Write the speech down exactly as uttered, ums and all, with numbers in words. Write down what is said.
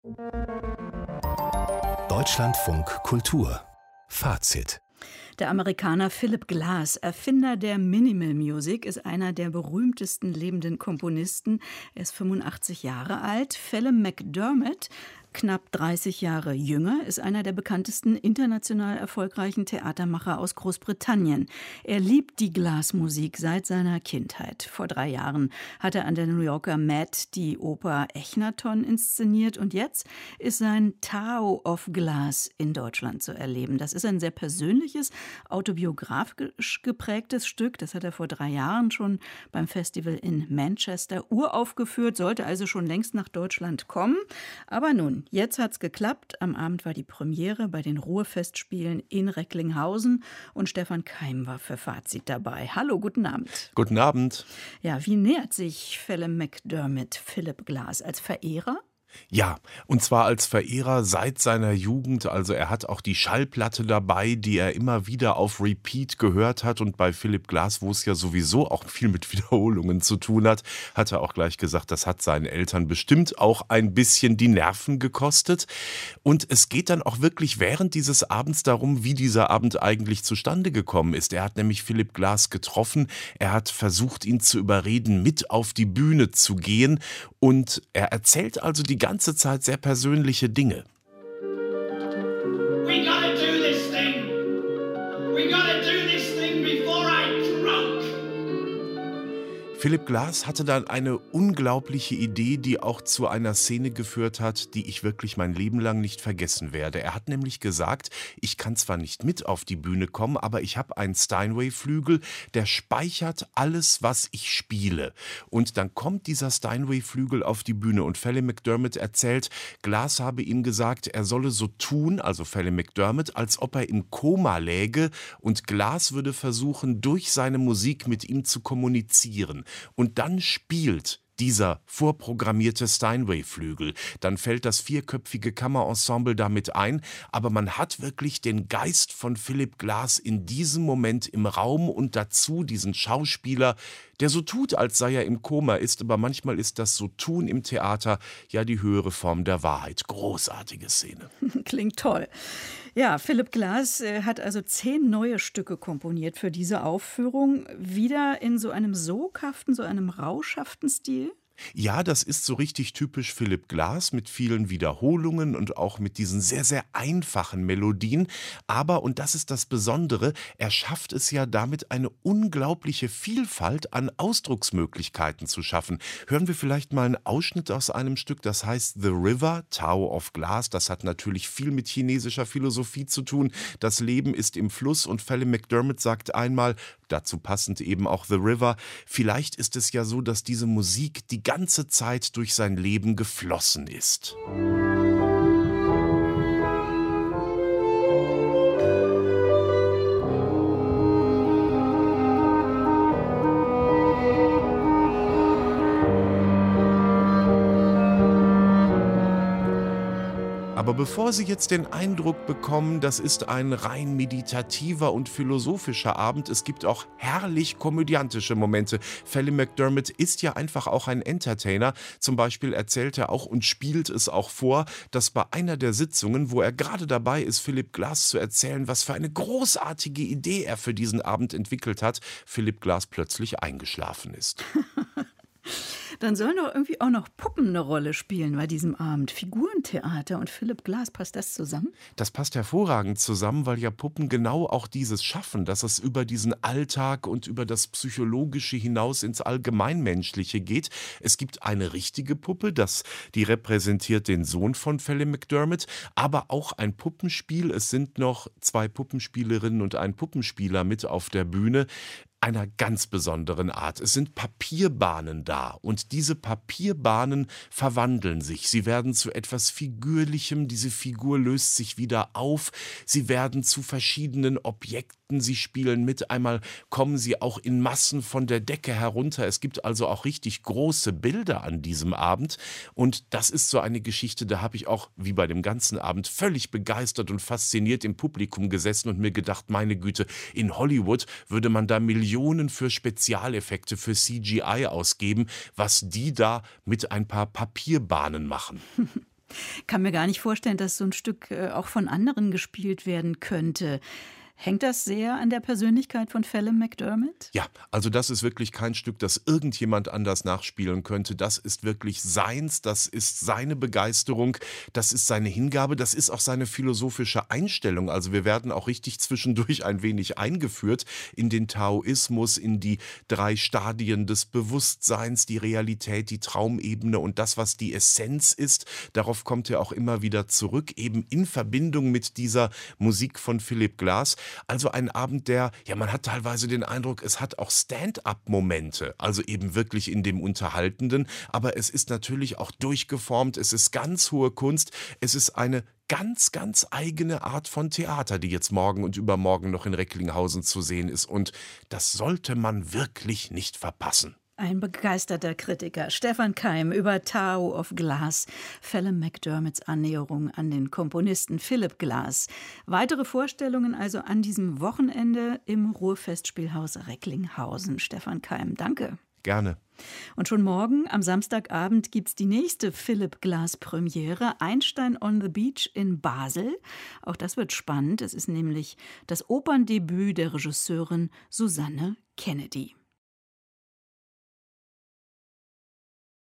Deutschlandfunk Kultur Fazit. Der Amerikaner Philip Glass, Erfinder der Minimal Music, ist einer der berühmtesten lebenden Komponisten. Er ist fünfundachtzig Jahre alt. Phelim McDermott, knapp dreißig Jahre jünger, ist einer der bekanntesten international erfolgreichen Theatermacher aus Großbritannien. Er liebt die Glass-Musik seit seiner Kindheit. Vor drei Jahren hat er an der New Yorker Met die Oper Echnaton inszeniert und jetzt ist sein Tower of Glass in Deutschland zu erleben. Das ist ein sehr persönliches, autobiografisch geprägtes Stück. Das hat er vor drei Jahren schon beim Festival in Manchester uraufgeführt, sollte also schon längst nach Deutschland kommen. Aber nun, jetzt hat's geklappt. Am Abend war die Premiere bei den Ruhrfestspielen in Recklinghausen und Stefan Keim war für Fazit dabei. Hallo, guten Abend. Guten Abend. Ja, wie nähert sich Phelim McDermott Philip Glass? Als Verehrer? Ja, und zwar als Verehrer seit seiner Jugend. Also er hat auch die Schallplatte dabei, die er immer wieder auf Repeat gehört hat. Und bei Philip Glass, wo es ja sowieso auch viel mit Wiederholungen zu tun hat, hat er auch gleich gesagt, das hat seinen Eltern bestimmt auch ein bisschen die Nerven gekostet. Und es geht dann auch wirklich während dieses Abends darum, wie dieser Abend eigentlich zustande gekommen ist. Er hat nämlich Philip Glass getroffen. Er hat versucht, ihn zu überreden, mit auf die Bühne zu gehen. Und er erzählt also die ganze Zeit sehr persönliche Dinge. We gotta do this thing. We gotta do this thing before I drunk. Philip Glass hatte dann eine unglaubliche Idee, die auch zu einer Szene geführt hat, die ich wirklich mein Leben lang nicht vergessen werde. Er hat nämlich gesagt, ich kann zwar nicht mit auf die Bühne kommen, aber ich habe einen Steinway-Flügel, der speichert alles, was ich spiele. Und dann kommt dieser Steinway-Flügel auf die Bühne und Phelim McDermott erzählt, Glass habe ihm gesagt, er solle so tun, also Phelim McDermott, als ob er im Koma läge und Glass würde versuchen, durch seine Musik mit ihm zu kommunizieren. Und dann spielt dieser vorprogrammierte Steinway-Flügel. Dann fällt das vierköpfige Kammerensemble damit ein, aber man hat wirklich den Geist von Philip Glass in diesem Moment im Raum und dazu diesen Schauspieler, der so tut, als sei er im Koma ist, aber manchmal ist das so Tun im Theater ja die höhere Form der Wahrheit. Großartige Szene. Klingt toll. Ja, Philip Glass äh, hat also zehn neue Stücke komponiert für diese Aufführung. Wieder in so einem soghaften, so einem rauschhaften Stil? Ja, das ist so richtig typisch Philip Glass mit vielen Wiederholungen und auch mit diesen sehr, sehr einfachen Melodien. Aber, und das ist das Besondere, er schafft es ja damit, eine unglaubliche Vielfalt an Ausdrucksmöglichkeiten zu schaffen. Hören wir vielleicht mal einen Ausschnitt aus einem Stück, das heißt The River, Tower of Glass. Das hat natürlich viel mit chinesischer Philosophie zu tun. Das Leben ist im Fluss und Phelim McDermott sagt einmal, dazu passend eben auch The River, vielleicht ist es ja so, dass diese Musik die ganze Zeit durch sein Leben geflossen ist. Aber bevor Sie jetzt den Eindruck bekommen, das ist ein rein meditativer und philosophischer Abend, es gibt auch herrlich komödiantische Momente. Phelim McDermott ist ja einfach auch ein Entertainer. Zum Beispiel erzählt er auch und spielt es auch vor, dass bei einer der Sitzungen, wo er gerade dabei ist, Philip Glass zu erzählen, was für eine großartige Idee er für diesen Abend entwickelt hat, Philip Glass plötzlich eingeschlafen ist. Dann sollen doch irgendwie auch noch Puppen eine Rolle spielen bei diesem Abend. Figurentheater und Philip Glass, passt das zusammen? Das passt hervorragend zusammen, weil ja Puppen genau auch dieses schaffen, dass es über diesen Alltag und über das Psychologische hinaus ins Allgemeinmenschliche geht. Es gibt eine richtige Puppe, das, die repräsentiert den Sohn von Phelim McDermott, aber auch ein Puppenspiel. Es sind noch zwei Puppenspielerinnen und ein Puppenspieler mit auf der Bühne. Einer ganz besonderen Art. Es sind Papierbahnen da und diese Papierbahnen verwandeln sich. Sie werden zu etwas Figürlichem, diese Figur löst sich wieder auf, sie werden zu verschiedenen Objekten, sie spielen mit, einmal kommen sie auch in Massen von der Decke herunter. Es gibt also auch richtig große Bilder an diesem Abend und das ist so eine Geschichte, da habe ich auch, wie bei dem ganzen Abend, völlig begeistert und fasziniert im Publikum gesessen und mir gedacht, meine Güte, in Hollywood würde man da Millionen Millionen für Spezialeffekte, für C G I ausgeben, was die da mit ein paar Papierbahnen machen. kann mir gar nicht vorstellen, dass so ein Stück äh, auch von anderen gespielt werden könnte. Hängt das sehr an der Persönlichkeit von Phelim McDermott? Ja, also das ist wirklich kein Stück, das irgendjemand anders nachspielen könnte. Das ist wirklich seins, das ist seine Begeisterung, das ist seine Hingabe, das ist auch seine philosophische Einstellung. Also wir werden auch richtig zwischendurch ein wenig eingeführt in den Taoismus, in die drei Stadien des Bewusstseins, die Realität, die Traumebene und das, was die Essenz ist. Darauf kommt er auch immer wieder zurück, eben in Verbindung mit dieser Musik von Philip Glass. Also ein Abend, der, ja, man hat teilweise den Eindruck, es hat auch Stand-up-Momente, also eben wirklich in dem Unterhaltenden, aber es ist natürlich auch durchgeformt, es ist ganz hohe Kunst, es ist eine ganz, ganz eigene Art von Theater, die jetzt morgen und übermorgen noch in Recklinghausen zu sehen ist, und das sollte man wirklich nicht verpassen. Ein begeisterter Kritiker, Stefan Keim, über Tao of Glass, Phelim McDermotts Annäherung an den Komponisten Philip Glass. Weitere Vorstellungen also an diesem Wochenende im Ruhrfestspielhaus Recklinghausen. Stefan Keim, danke. Gerne. Und schon morgen, am Samstagabend, gibt es die nächste Philip Glass-Premiere, Einstein on the Beach in Basel. Auch das wird spannend. Es ist nämlich das Operndebüt der Regisseurin Susanne Kennedy.